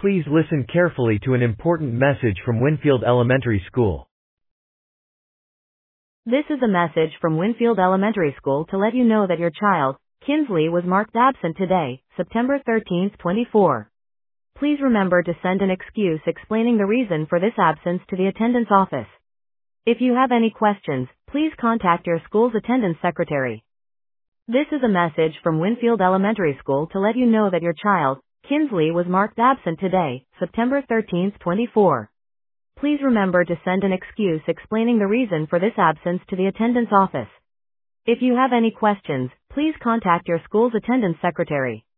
Please listen carefully to an important message from Winfield Elementary School. This is a message from Winfield Elementary School to let you know that your child, Kinsley, was marked absent today, September 13, 24. Please remember to send an excuse explaining the reason for this absence to the attendance office. If you have any questions, please contact your school's attendance secretary. This is a message from Winfield Elementary School to let you know that your child, Kinsley, was marked absent today, September 13, 24. Please remember to send an excuse explaining the reason for this absence to the attendance office. If you have any questions, please contact your school's attendance secretary.